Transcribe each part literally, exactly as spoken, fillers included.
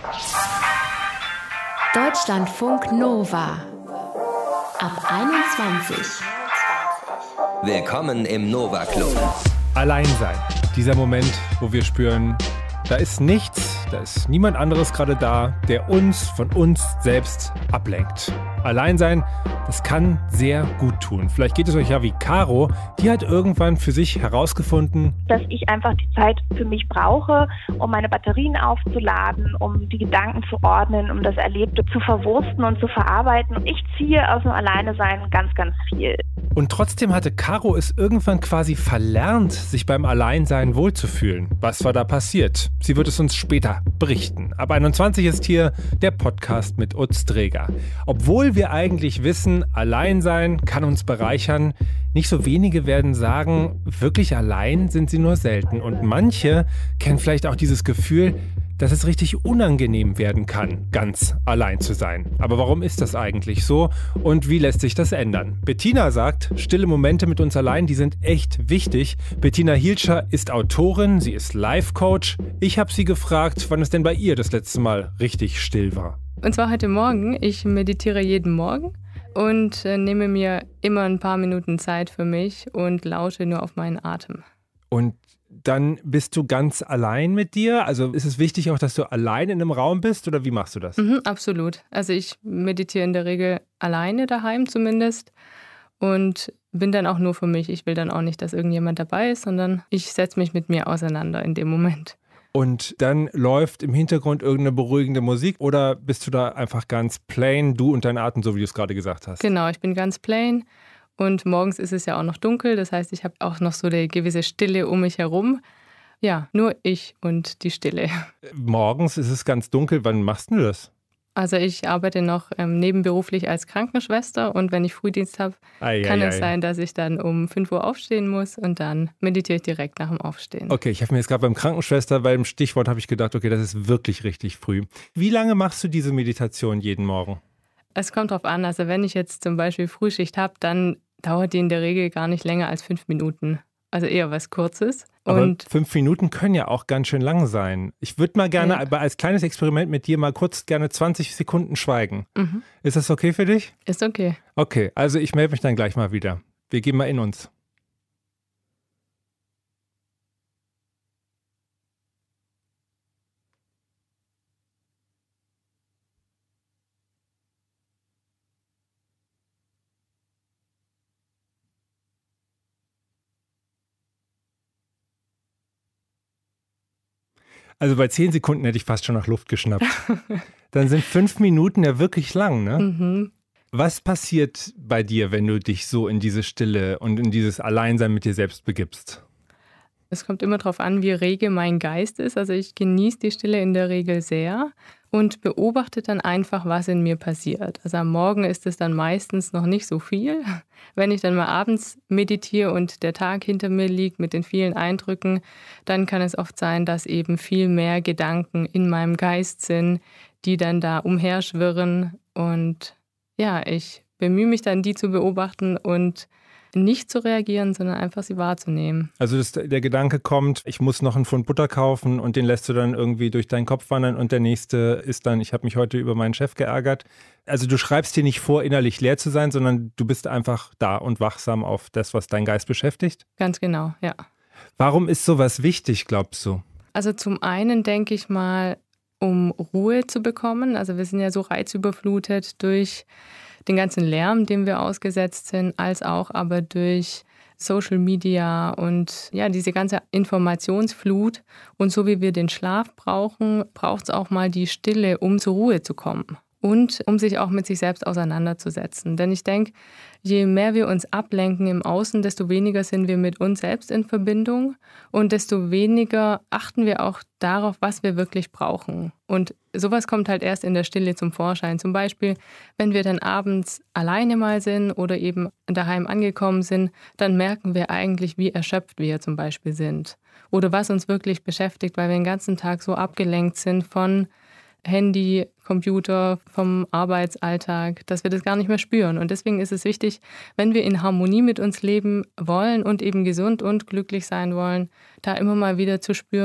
Deutschlandfunk Nova ab einundzwanzig. Willkommen im Nova Club. Allein sein. Dieser Moment, wo wir spüren, da ist nichts, da ist niemand anderes gerade da, der uns von uns selbst ablenkt. Allein sein, das kann sehr gut tun. Vielleicht geht es euch ja wie Caro, die hat irgendwann für sich herausgefunden, dass ich einfach die Zeit für mich brauche, um meine Batterien aufzuladen, um die Gedanken zu ordnen, um das Erlebte zu verwursten und zu verarbeiten. Und ich ziehe aus dem Alleinesein ganz, ganz viel. Und trotzdem hatte Caro es irgendwann quasi verlernt, sich beim Alleinsein wohlzufühlen. Was war da passiert? Sie wird es uns später berichten. Ab einundzwanzig ist hier der Podcast mit Utz Dreger. Obwohl wir eigentlich wissen, Alleinsein kann uns bereichern, nicht so wenige werden sagen, wirklich allein sind sie nur selten. Und manche kennen vielleicht auch dieses Gefühl, dass es richtig unangenehm werden kann, ganz allein zu sein. Aber warum ist das eigentlich so und wie lässt sich das ändern? Bettina sagt, stille Momente mit uns allein, die sind echt wichtig. Bettina Hielscher ist Autorin, sie ist Life-Coach. Ich habe sie gefragt, wann es denn bei ihr das letzte Mal richtig still war. Und zwar heute Morgen. Ich meditiere jeden Morgen und äh, nehme mir immer ein paar Minuten Zeit für mich und lausche nur auf meinen Atem. Und dann bist du ganz allein mit dir? Also ist es wichtig auch, dass du allein in einem Raum bist oder wie machst du das? Mhm, absolut. Also ich meditiere in der Regel alleine daheim zumindest und bin dann auch nur für mich. Ich will dann auch nicht, dass irgendjemand dabei ist, sondern ich setze mich mit mir auseinander in dem Moment. Und dann läuft im Hintergrund irgendeine beruhigende Musik oder bist du da einfach ganz plain, du und dein Atem, so wie du es gerade gesagt hast? Genau, ich bin ganz plain. Und morgens ist es ja auch noch dunkel, das heißt, ich habe auch noch so eine gewisse Stille um mich herum. Ja, nur ich und die Stille. Morgens ist es ganz dunkel, wann machst du das? Also ich arbeite noch ähm, nebenberuflich als Krankenschwester und wenn ich Frühdienst habe, ei, kann ei, es ei. sein, dass ich dann um fünf Uhr aufstehen muss und dann meditiere ich direkt nach dem Aufstehen. Okay, ich habe mir jetzt gerade beim Krankenschwester, beim Stichwort habe ich gedacht, okay, das ist wirklich richtig früh. Wie lange machst du diese Meditation jeden Morgen? Es kommt drauf an, also wenn ich jetzt zum Beispiel Frühschicht habe, dann dauert die in der Regel gar nicht länger als fünf Minuten. Also eher was Kurzes. Aber und fünf Minuten können ja auch ganz schön lang sein. Ich würde mal gerne, Ja. aber als kleines Experiment mit dir mal kurz gerne zwanzig Sekunden schweigen. Mhm. Ist das okay für dich? Ist okay. Okay, also ich melde mich dann gleich mal wieder. Wir gehen mal in uns. Also bei zehn Sekunden hätte ich fast schon nach Luft geschnappt. Dann sind fünf Minuten ja wirklich lang, ne? Mhm. Was passiert bei dir, wenn du dich so in diese Stille und in dieses Alleinsein mit dir selbst begibst? Es kommt immer darauf an, wie rege mein Geist ist. Also ich genieße die Stille in der Regel sehr und beobachte dann einfach, was in mir passiert. Also am Morgen ist es dann meistens noch nicht so viel. Wenn ich dann mal abends meditiere und der Tag hinter mir liegt mit den vielen Eindrücken, dann kann es oft sein, dass eben viel mehr Gedanken in meinem Geist sind, die dann da umherschwirren. Und ja, ich bemühe mich dann, die zu beobachten und nicht zu reagieren, sondern einfach sie wahrzunehmen. Also das, der Gedanke kommt, ich muss noch einen Pfund Butter kaufen und den lässt du dann irgendwie durch deinen Kopf wandern und der nächste ist dann, ich habe mich heute über meinen Chef geärgert. Also du schreibst dir nicht vor, innerlich leer zu sein, sondern du bist einfach da und wachsam auf das, was dein Geist beschäftigt? Ganz genau, ja. Warum ist sowas wichtig, glaubst du? Also zum einen denke ich mal, um Ruhe zu bekommen. Also wir sind ja so reizüberflutet durch den ganzen Lärm, dem wir ausgesetzt sind, als auch aber durch Social Media und ja, diese ganze Informationsflut. Und so wie wir den Schlaf brauchen, braucht es auch mal die Stille, um zur Ruhe zu kommen. Und um sich auch mit sich selbst auseinanderzusetzen. Denn ich denke, je mehr wir uns ablenken im Außen, desto weniger sind wir mit uns selbst in Verbindung und desto weniger achten wir auch darauf, was wir wirklich brauchen. Und sowas kommt halt erst in der Stille zum Vorschein. Zum Beispiel, wenn wir dann abends alleine mal sind oder eben daheim angekommen sind, dann merken wir eigentlich, wie erschöpft wir zum Beispiel sind. Oder was uns wirklich beschäftigt, weil wir den ganzen Tag so abgelenkt sind von Handy, Computer, vom Arbeitsalltag, dass wir das gar nicht mehr spüren. Und deswegen ist es wichtig, wenn wir in Harmonie mit uns leben wollen und eben gesund und glücklich sein wollen, da immer mal wieder zu spüren,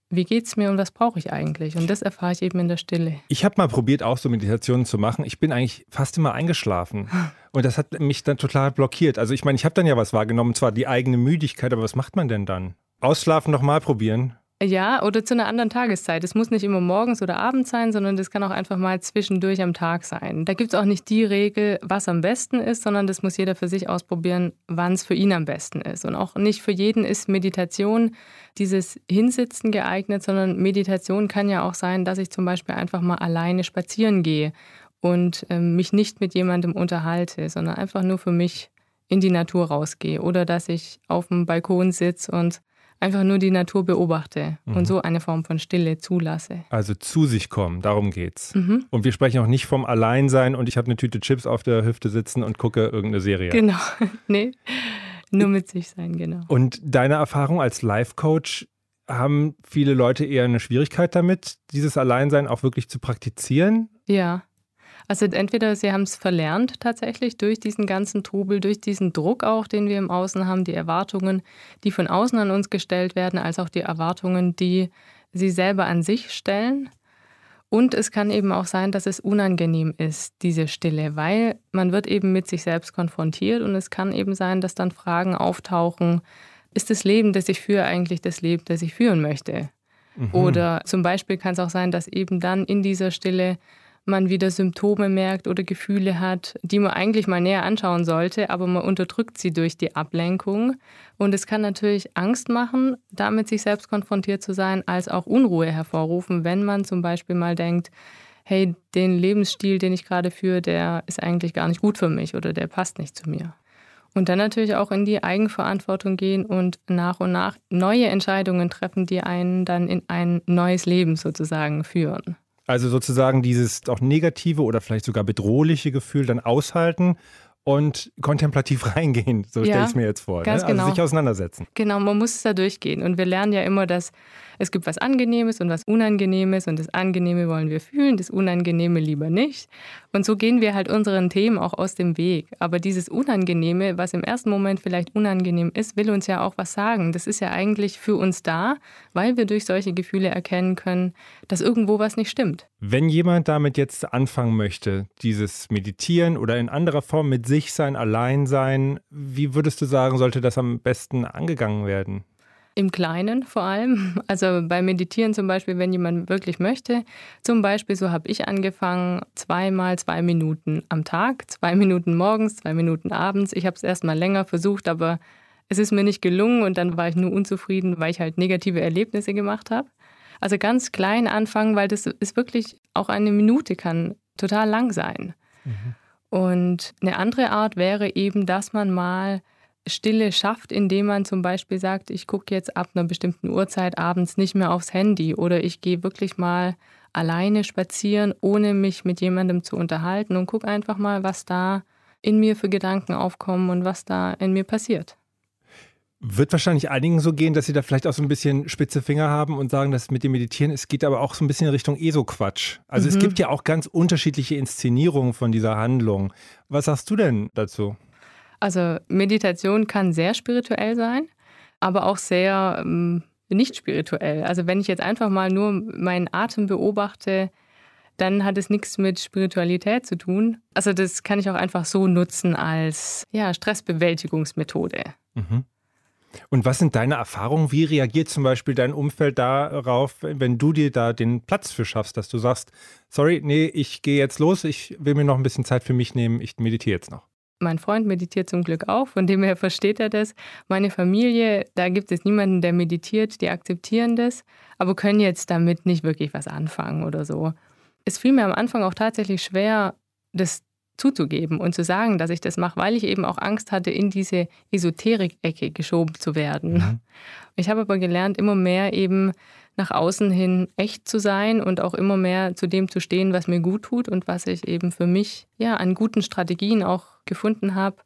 wie geht's mir und was brauche ich eigentlich? Und das erfahre ich eben in der Stille. Ich habe mal probiert, auch so Meditationen zu machen. Ich bin eigentlich fast immer eingeschlafen. Und das hat mich dann total blockiert. Also ich meine, ich habe dann ja was wahrgenommen, zwar die eigene Müdigkeit, aber was macht man denn dann? Ausschlafen nochmal probieren? Ja, oder zu einer anderen Tageszeit. Es muss nicht immer morgens oder abends sein, sondern das kann auch einfach mal zwischendurch am Tag sein. Da gibt es auch nicht die Regel, was am besten ist, sondern das muss jeder für sich ausprobieren, wann es für ihn am besten ist. Und auch nicht für jeden ist Meditation, dieses Hinsitzen geeignet, sondern Meditation kann ja auch sein, dass ich zum Beispiel einfach mal alleine spazieren gehe und äh, mich nicht mit jemandem unterhalte, sondern einfach nur für mich in die Natur rausgehe. Oder dass ich auf dem Balkon sitze und einfach nur die Natur beobachte mhm. und so eine Form von Stille zulasse. Also zu sich kommen, darum geht's. Mhm. Und wir sprechen auch nicht vom Alleinsein und ich habe eine Tüte Chips auf der Hüfte sitzen und gucke irgendeine Serie. Genau, nee, nur mit sich sein, genau. Und deine Erfahrung als Life-Coach, haben viele Leute eher eine Schwierigkeit damit, dieses Alleinsein auch wirklich zu praktizieren? Ja. Also entweder sie haben es verlernt tatsächlich durch diesen ganzen Trubel, durch diesen Druck auch, den wir im Außen haben, die Erwartungen, die von außen an uns gestellt werden, als auch die Erwartungen, die sie selber an sich stellen. Und es kann eben auch sein, dass es unangenehm ist, diese Stille, weil man wird eben mit sich selbst konfrontiert und es kann eben sein, dass dann Fragen auftauchen, ist das Leben, das ich führe, eigentlich das Leben, das ich führen möchte? Mhm. Oder zum Beispiel kann es auch sein, dass eben dann in dieser Stille man wieder Symptome merkt oder Gefühle hat, die man eigentlich mal näher anschauen sollte, aber man unterdrückt sie durch die Ablenkung. Und es kann natürlich Angst machen, damit sich selbst konfrontiert zu sein, als auch Unruhe hervorrufen, wenn man zum Beispiel mal denkt, hey, den Lebensstil, den ich gerade führe, der ist eigentlich gar nicht gut für mich oder der passt nicht zu mir. Und dann natürlich auch in die Eigenverantwortung gehen und nach und nach neue Entscheidungen treffen, die einen dann in ein neues Leben sozusagen führen. Also sozusagen dieses auch negative oder vielleicht sogar bedrohliche Gefühl dann aushalten und kontemplativ reingehen, so ja, stelle ich es mir jetzt vor. Ganz ne? Also genau. sich auseinandersetzen. Genau, man muss es da durchgehen. Und wir lernen ja immer, dass es gibt was Angenehmes und was Unangenehmes und das Angenehme wollen wir fühlen, das Unangenehme lieber nicht. Und so gehen wir halt unseren Themen auch aus dem Weg. Aber dieses Unangenehme, was im ersten Moment vielleicht unangenehm ist, will uns ja auch was sagen. Das ist ja eigentlich für uns da, weil wir durch solche Gefühle erkennen können, dass irgendwo was nicht stimmt. Wenn jemand damit jetzt anfangen möchte, dieses Meditieren oder in anderer Form mit sich sein, allein sein, wie würdest du sagen, sollte das am besten angegangen werden? Im Kleinen vor allem. Also beim Meditieren zum Beispiel, wenn jemand wirklich möchte. Zum Beispiel, so habe ich angefangen, zweimal zwei Minuten am Tag, zwei Minuten morgens, zwei Minuten abends. Ich habe es erst mal länger versucht, aber es ist mir nicht gelungen und dann war ich nur unzufrieden, weil ich halt negative Erlebnisse gemacht habe. Also ganz klein anfangen, weil das ist wirklich, auch eine Minute kann total lang sein. Mhm. Und eine andere Art wäre eben, dass man mal Stille schafft, indem man zum Beispiel sagt, ich gucke jetzt ab einer bestimmten Uhrzeit abends nicht mehr aufs Handy oder ich gehe wirklich mal alleine spazieren, ohne mich mit jemandem zu unterhalten und gucke einfach mal, was da in mir für Gedanken aufkommen und was da in mir passiert. Wird wahrscheinlich einigen so gehen, dass sie da vielleicht auch so ein bisschen spitze Finger haben und sagen, dass mit dem Meditieren, es geht aber auch so ein bisschen in Richtung ESO-Quatsch. Also mhm. es gibt ja auch ganz unterschiedliche Inszenierungen von dieser Handlung. Was sagst du denn dazu? Also Meditation kann sehr spirituell sein, aber auch sehr ähm, nicht spirituell. Also wenn ich jetzt einfach mal nur meinen Atem beobachte, dann hat es nichts mit Spiritualität zu tun. Also das kann ich auch einfach so nutzen als ja, Stressbewältigungsmethode. Mhm. Und was sind deine Erfahrungen? Wie reagiert zum Beispiel dein Umfeld darauf, wenn du dir da den Platz für schaffst, dass du sagst, sorry, nee, ich gehe jetzt los, ich will mir noch ein bisschen Zeit für mich nehmen, ich meditiere jetzt noch. Mein Freund meditiert zum Glück auch, von dem her versteht er das. Meine Familie, da gibt es niemanden, der meditiert, die akzeptieren das, aber können jetzt damit nicht wirklich was anfangen oder so. Es fiel mir am Anfang auch tatsächlich schwer, das zuzugeben und zu sagen, dass ich das mache, weil ich eben auch Angst hatte, in diese Esoterik-Ecke geschoben zu werden. Mhm. Ich habe aber gelernt, immer mehr eben nach außen hin echt zu sein und auch immer mehr zu dem zu stehen, was mir gut tut und was ich eben für mich ja an guten Strategien auch gefunden habe.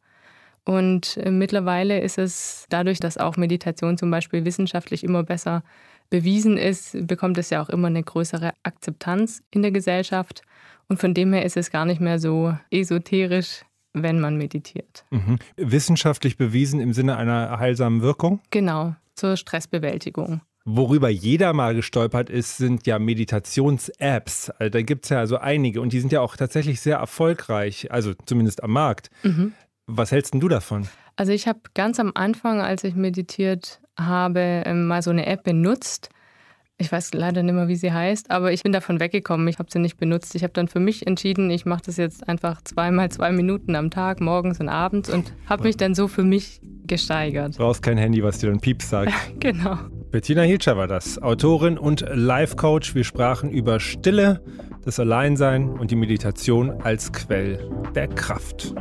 Und äh, mittlerweile ist es dadurch, dass auch Meditation zum Beispiel wissenschaftlich immer besser bewiesen ist, bekommt es ja auch immer eine größere Akzeptanz in der Gesellschaft. Und von dem her ist es gar nicht mehr so esoterisch, wenn man meditiert. Mhm. Wissenschaftlich bewiesen im Sinne einer heilsamen Wirkung? Genau, zur Stressbewältigung. Worüber jeder mal gestolpert ist, sind ja Meditations-Apps. Also da gibt es ja so einige und die sind ja auch tatsächlich sehr erfolgreich, also zumindest am Markt. Mhm. Was hältst denn du davon? Also ich habe ganz am Anfang, als ich meditiert habe, mal so eine App benutzt. Ich weiß leider nicht mehr, wie sie heißt, aber ich bin davon weggekommen. Ich habe sie nicht benutzt. Ich habe dann für mich entschieden, ich mache das jetzt einfach zweimal zwei Minuten am Tag, morgens und abends und habe mich dann so für mich gesteigert. Du brauchst kein Handy, was dir dann Pieps sagt. Genau. Bettina Hilscher war das, Autorin und Life-Coach. Wir sprachen über Stille, das Alleinsein und die Meditation als Quell der Kraft.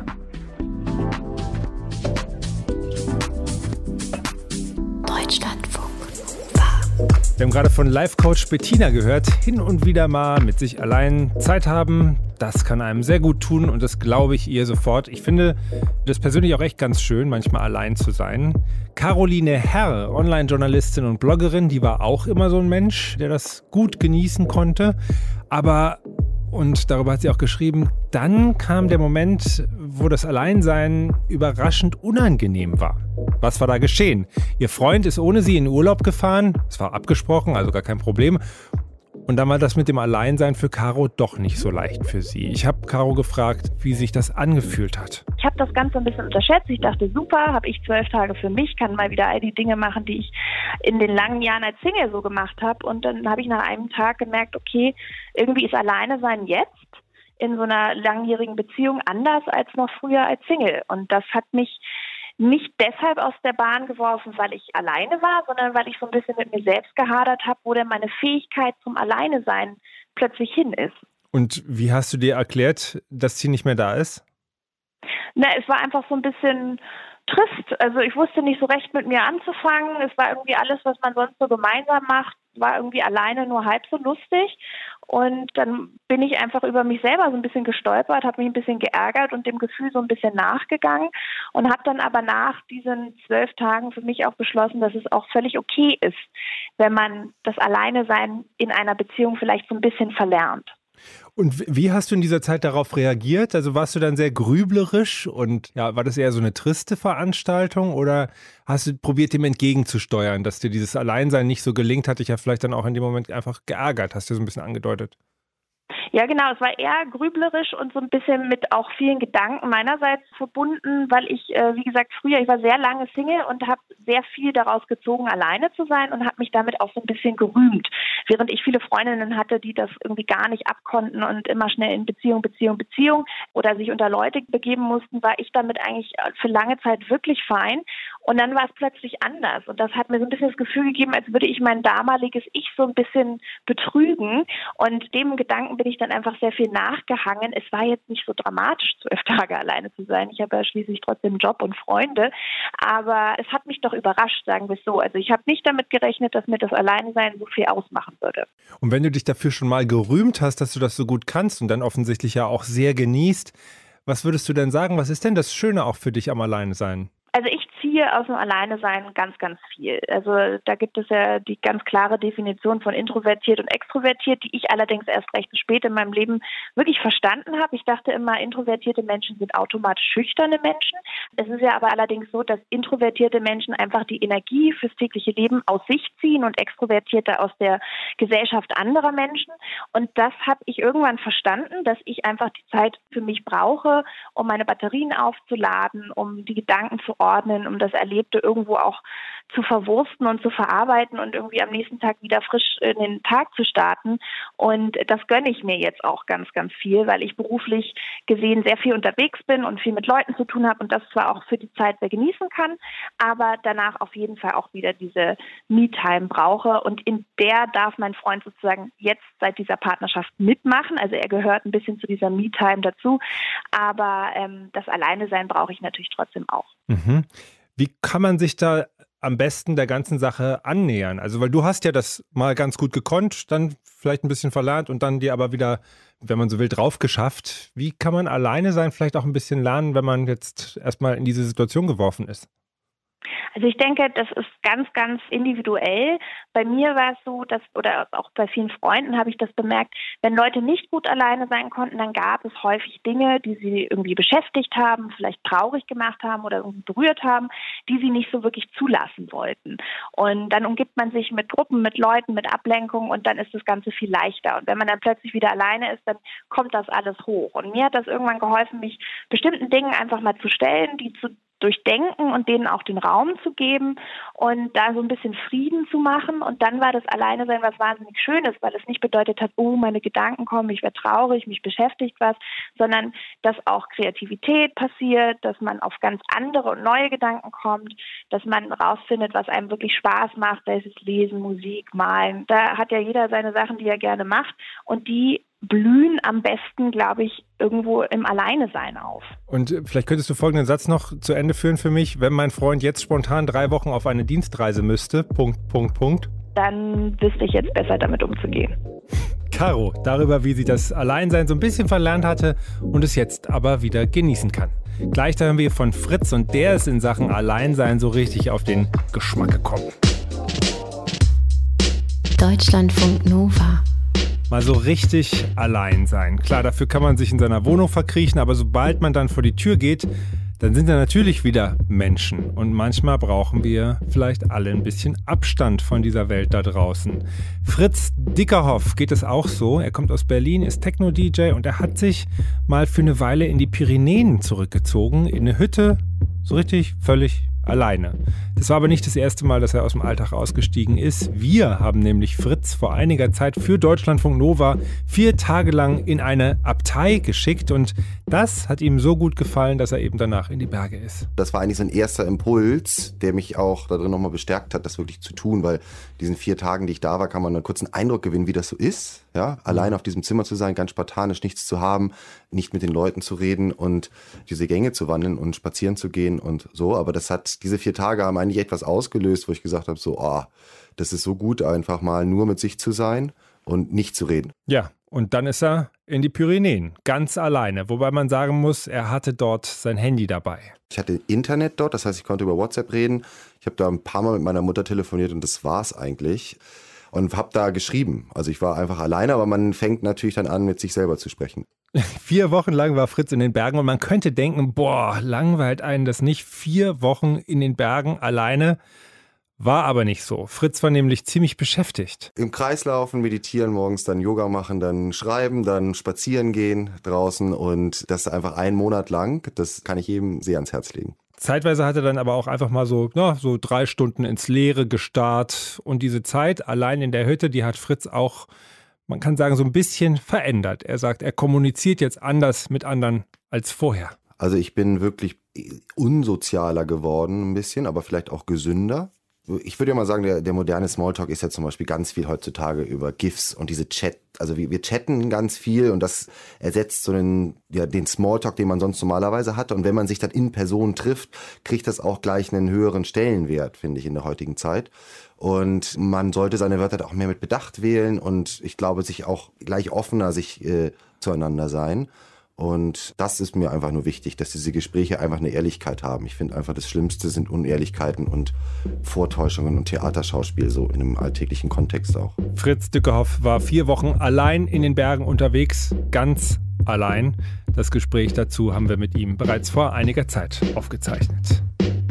Deutschlandfunk. Wir haben gerade von Life-Coach Bettina gehört, hin und wieder mal mit sich allein Zeit haben, das kann einem sehr gut tun und das glaube ich ihr sofort. Ich finde das persönlich auch echt ganz schön, manchmal allein zu sein. Caroline Herr, Online-Journalistin und Bloggerin, die war auch immer so ein Mensch, der das gut genießen konnte, aber, und darüber hat sie auch geschrieben, dann kam der Moment, wo das Alleinsein überraschend unangenehm war. Was war da geschehen? Ihr Freund ist ohne sie in Urlaub gefahren, es war abgesprochen, also gar kein Problem. Und dann war das mit dem Alleinsein für Caro doch nicht so leicht für sie. Ich habe Caro gefragt, wie sich das angefühlt hat. Ich habe das Ganze ein bisschen unterschätzt. Ich dachte, super, habe ich zwölf Tage für mich, kann mal wieder all die Dinge machen, die ich in den langen Jahren als Single so gemacht habe. Und dann habe ich nach einem Tag gemerkt, okay, irgendwie ist Alleinesein jetzt in so einer langjährigen Beziehung anders als noch früher als Single. Und das hat mich nicht deshalb aus der Bahn geworfen, weil ich alleine war, sondern weil ich so ein bisschen mit mir selbst gehadert habe, wo denn meine Fähigkeit zum Alleinesein plötzlich hin ist. Und wie hast du dir erklärt, dass sie nicht mehr da ist? Na, es war einfach so ein bisschen trist. Also ich wusste nicht so recht mit mir anzufangen. Es war irgendwie alles, was man sonst so gemeinsam macht, war irgendwie alleine nur halb so lustig. Und dann bin ich einfach über mich selber so ein bisschen gestolpert, habe mich ein bisschen geärgert und dem Gefühl so ein bisschen nachgegangen und habe dann aber nach diesen zwölf Tagen für mich auch beschlossen, dass es auch völlig okay ist, wenn man das Alleinesein in einer Beziehung vielleicht so ein bisschen verlernt. Und wie hast du in dieser Zeit darauf reagiert? Also warst du dann sehr grüblerisch und ja, war das eher so eine triste Veranstaltung oder hast du probiert, dem entgegenzusteuern, dass dir dieses Alleinsein nicht so gelingt, hat dich ja vielleicht dann auch in dem Moment einfach geärgert, hast du so ein bisschen angedeutet? Ja, genau. Es war eher grüblerisch und so ein bisschen mit auch vielen Gedanken meinerseits verbunden, weil ich, äh, wie gesagt, früher, ich war sehr lange Single und habe sehr viel daraus gezogen, alleine zu sein und habe mich damit auch so ein bisschen gerühmt. Während ich viele Freundinnen hatte, die das irgendwie gar nicht abkonnten und immer schnell in Beziehung, Beziehung, Beziehung oder sich unter Leute begeben mussten, war ich damit eigentlich für lange Zeit wirklich fein. Und dann war es plötzlich anders. Und das hat mir so ein bisschen das Gefühl gegeben, als würde ich mein damaliges Ich so ein bisschen betrügen. Und dem Gedanken bin ich dann einfach sehr viel nachgehangen. Es war jetzt nicht so dramatisch, zwölf Tage alleine zu sein. Ich habe ja schließlich trotzdem Job und Freunde. Aber es hat mich doch überrascht, sagen wir es so. Also ich habe nicht damit gerechnet, dass mir das Alleinesein so viel ausmachen würde. Und wenn du dich dafür schon mal gerühmt hast, dass du das so gut kannst und dann offensichtlich ja auch sehr genießt, was würdest du denn sagen? Was ist denn das Schöne auch für dich am Alleinesein? Also ich ziehe aus dem Alleinesein ganz, ganz viel. Also da gibt es ja die ganz klare Definition von introvertiert und extrovertiert, die ich allerdings erst recht spät in meinem Leben wirklich verstanden habe. Ich dachte immer, introvertierte Menschen sind automatisch schüchterne Menschen. Es ist ja aber allerdings so, dass introvertierte Menschen einfach die Energie fürs tägliche Leben aus sich ziehen und extrovertierte aus der Gesellschaft anderer Menschen. Und das habe ich irgendwann verstanden, dass ich einfach die Zeit für mich brauche, um meine Batterien aufzuladen, um die Gedanken zu ordnen, um das Erlebte irgendwo auch zu verwursten und zu verarbeiten und irgendwie am nächsten Tag wieder frisch in den Tag zu starten. Und das gönne ich mir jetzt auch ganz, ganz viel, weil ich beruflich gesehen sehr viel unterwegs bin und viel mit Leuten zu tun habe und das zwar auch für die Zeit sehr genießen kann, aber danach auf jeden Fall auch wieder diese Me-Time brauche. Und in der darf mein Freund sozusagen jetzt seit dieser Partnerschaft mitmachen. Also er gehört ein bisschen zu dieser Me-Time dazu. Aber ähm, das Alleinesein brauche ich natürlich trotzdem auch. Mhm. Wie kann man sich da am besten der ganzen Sache annähern? Also, weil du hast ja das mal ganz gut gekonnt, dann vielleicht ein bisschen verlernt und dann dir aber wieder, wenn man so will, drauf geschafft. Wie kann man alleine sein, vielleicht auch ein bisschen lernen, wenn man jetzt erstmal in diese Situation geworfen ist? Also ich denke, das ist ganz, ganz individuell. Bei mir war es so, dass, oder auch bei vielen Freunden habe ich das bemerkt, wenn Leute nicht gut alleine sein konnten, dann gab es häufig Dinge, die sie irgendwie beschäftigt haben, vielleicht traurig gemacht haben oder irgendwie berührt haben, die sie nicht so wirklich zulassen wollten. Und dann umgibt man sich mit Gruppen, mit Leuten, mit Ablenkung und dann ist das Ganze viel leichter. Und wenn man dann plötzlich wieder alleine ist, dann kommt das alles hoch. Und mir hat das irgendwann geholfen, mich bestimmten Dingen einfach mal zu stellen, die zu durchdenken und denen auch den Raum zu geben und da so ein bisschen Frieden zu machen. Und dann war das Alleinesein was wahnsinnig Schönes, weil es nicht bedeutet hat, oh, meine Gedanken kommen, ich werde traurig, mich beschäftigt was, sondern dass auch Kreativität passiert, dass man auf ganz andere und neue Gedanken kommt, dass man rausfindet, was einem wirklich Spaß macht, sei es Lesen, Musik, Malen. Da hat ja jeder seine Sachen, die er gerne macht und die blühen am besten, glaube ich, irgendwo im Alleinesein auf. Und vielleicht könntest du folgenden Satz noch zu Ende führen für mich. Wenn mein Freund jetzt spontan drei Wochen auf eine Dienstreise müsste, Punkt, Punkt, Punkt. Dann wüsste ich jetzt besser, damit umzugehen. Caro, darüber, wie sie das Alleinsein so ein bisschen verlernt hatte und es jetzt aber wieder genießen kann. Gleich da hören wir von Fritz und der ist in Sachen Alleinsein so richtig auf den Geschmack gekommen. Deutschlandfunk Nova. Mal so richtig allein sein. Klar, dafür kann man sich in seiner Wohnung verkriechen, aber sobald man dann vor die Tür geht, dann sind da natürlich wieder Menschen. Und manchmal brauchen wir vielleicht alle ein bisschen Abstand von dieser Welt da draußen. Fritz Dickerhoff geht es auch so. Er kommt aus Berlin, ist Techno-D J und er hat sich mal für eine Weile in die Pyrenäen zurückgezogen, in eine Hütte, so richtig völlig alleine. Das war aber nicht das erste Mal, dass er aus dem Alltag ausgestiegen ist. Wir haben nämlich Fritz vor einiger Zeit für Deutschlandfunk Nova vier Tage lang in eine Abtei geschickt und das hat ihm so gut gefallen, dass er eben danach in die Berge ist. Das war eigentlich so ein erster Impuls, der mich auch darin nochmal bestärkt hat, das wirklich zu tun, weil diesen vier Tagen, die ich da war, kann man einen kurzen Eindruck gewinnen, wie das so ist, ja, allein auf diesem Zimmer zu sein, ganz spartanisch, nichts zu haben, nicht mit den Leuten zu reden und diese Gänge zu wandeln und spazieren zu gehen und so, aber das hat diese vier Tage haben eigentlich etwas ausgelöst, wo ich gesagt habe, so, oh, das ist so gut, einfach mal nur mit sich zu sein und nicht zu reden. Ja, und dann ist er in die Pyrenäen, ganz alleine, wobei man sagen muss, er hatte dort sein Handy dabei. Ich hatte Internet dort, das heißt, ich konnte über WhatsApp reden. Ich habe da ein paar Mal mit meiner Mutter telefoniert und das war's eigentlich. Und habe da geschrieben. Also ich war einfach alleine, aber man fängt natürlich dann an, mit sich selber zu sprechen. Vier Wochen lang war Fritz in den Bergen und man könnte denken, boah, langweilt einen das nicht. Vier Wochen in den Bergen alleine. War aber nicht so. Fritz war nämlich ziemlich beschäftigt. Im Kreis laufen, meditieren, morgens dann Yoga machen, dann schreiben, dann spazieren gehen draußen und das einfach einen Monat lang. Das kann ich jedem sehr ans Herz legen. Zeitweise hat er dann aber auch einfach mal so, na, so drei Stunden ins Leere gestarrt. Und diese Zeit allein in der Hütte, die hat Fritz auch, man kann sagen, so ein bisschen verändert. Er sagt, er kommuniziert jetzt anders mit anderen als vorher. Also ich bin wirklich unsozialer geworden ein bisschen, aber vielleicht auch gesünder. Ich würde ja mal sagen, der, der moderne Smalltalk ist ja zum Beispiel ganz viel heutzutage über GIFs und diese Chat, also wir, wir chatten ganz viel und das ersetzt so den, ja, den Smalltalk, den man sonst normalerweise hatte. Und wenn man sich dann in Person trifft, kriegt das auch gleich einen höheren Stellenwert, finde ich, in der heutigen Zeit. Und man sollte seine Wörter auch mehr mit Bedacht wählen und ich glaube, sich auch gleich offener sich äh, zueinander sein. Und das ist mir einfach nur wichtig, dass diese Gespräche einfach eine Ehrlichkeit haben. Ich finde einfach, das Schlimmste sind Unehrlichkeiten und Vortäuschungen und Theaterschauspiel, so in einem alltäglichen Kontext auch. Fritz Dickerhoff war vier Wochen allein in den Bergen unterwegs, ganz allein. Das Gespräch dazu haben wir mit ihm bereits vor einiger Zeit aufgezeichnet.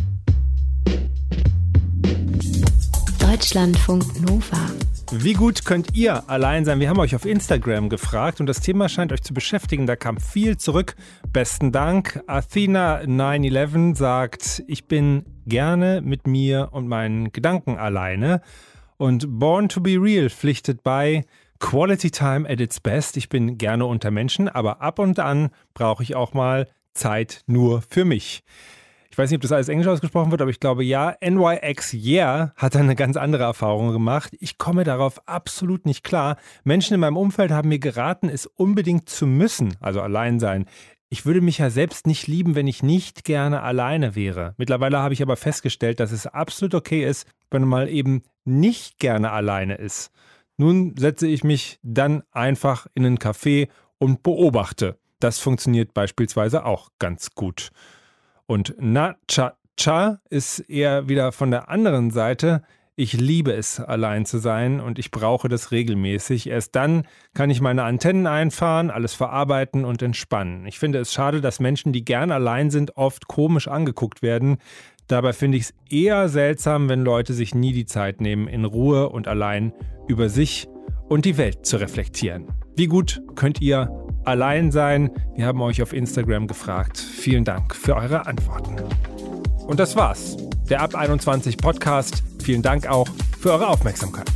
Deutschlandfunk Nova. Wie gut könnt ihr allein sein? Wir haben euch auf Instagram gefragt und das Thema scheint euch zu beschäftigen. Da kam viel zurück. Besten Dank. Athena neun elf sagt, ich bin gerne mit mir und meinen Gedanken alleine. Und Born to be Real pflichtet bei Quality Time at its best. Ich bin gerne unter Menschen, aber ab und an brauche ich auch mal Zeit nur für mich. Ich weiß nicht, ob das alles Englisch ausgesprochen wird, aber ich glaube ja. N Y X Yeah hat da eine ganz andere Erfahrung gemacht. Ich komme darauf absolut nicht klar. Menschen in meinem Umfeld haben mir geraten, es unbedingt zu müssen, also allein sein. Ich würde mich ja selbst nicht lieben, wenn ich nicht gerne alleine wäre. Mittlerweile habe ich aber festgestellt, dass es absolut okay ist, wenn man mal eben nicht gerne alleine ist. Nun setze ich mich dann einfach in einen Café und beobachte. Das funktioniert beispielsweise auch ganz gut. Und Nacha Cha ist eher wieder von der anderen Seite. Ich liebe es, allein zu sein und ich brauche das regelmäßig. Erst dann kann ich meine Antennen einfahren, alles verarbeiten und entspannen. Ich finde es schade, dass Menschen, die gern allein sind, oft komisch angeguckt werden. Dabei finde ich es eher seltsam, wenn Leute sich nie die Zeit nehmen, in Ruhe und allein über sich und die Welt zu reflektieren. Wie gut könnt ihr allein sein? Wir haben euch auf Instagram gefragt. Vielen Dank für eure Antworten. Und das war's. Der Ab einundzwanzig Podcast. Vielen Dank auch für eure Aufmerksamkeit.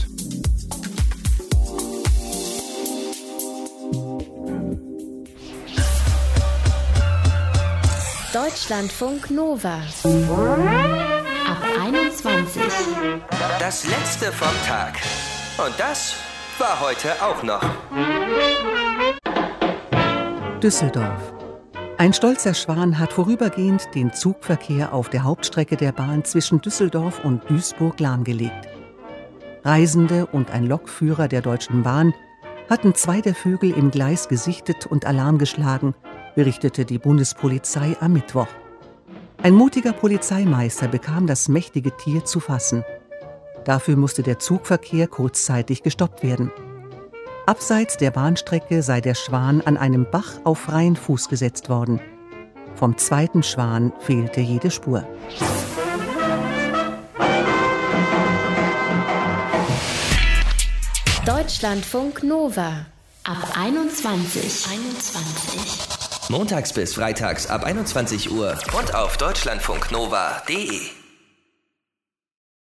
Deutschlandfunk Nova. Ab einundzwanzig. Das letzte vom Tag. Und das war heute auch noch. Düsseldorf. Ein stolzer Schwan hat vorübergehend den Zugverkehr auf der Hauptstrecke der Bahn zwischen Düsseldorf und Duisburg lahmgelegt. Reisende und ein Lokführer der Deutschen Bahn hatten zwei der Vögel im Gleis gesichtet und Alarm geschlagen, berichtete die Bundespolizei am Mittwoch. Ein mutiger Polizeimeister bekam das mächtige Tier zu fassen. Dafür musste der Zugverkehr kurzzeitig gestoppt werden. Abseits der Bahnstrecke sei der Schwan an einem Bach auf freien Fuß gesetzt worden. Vom zweiten Schwan fehlte jede Spur. Deutschlandfunk Nova. Ab einundzwanzig. einundzwanzig. Montags bis freitags ab einundzwanzig Uhr und auf deutschlandfunknova punkt de.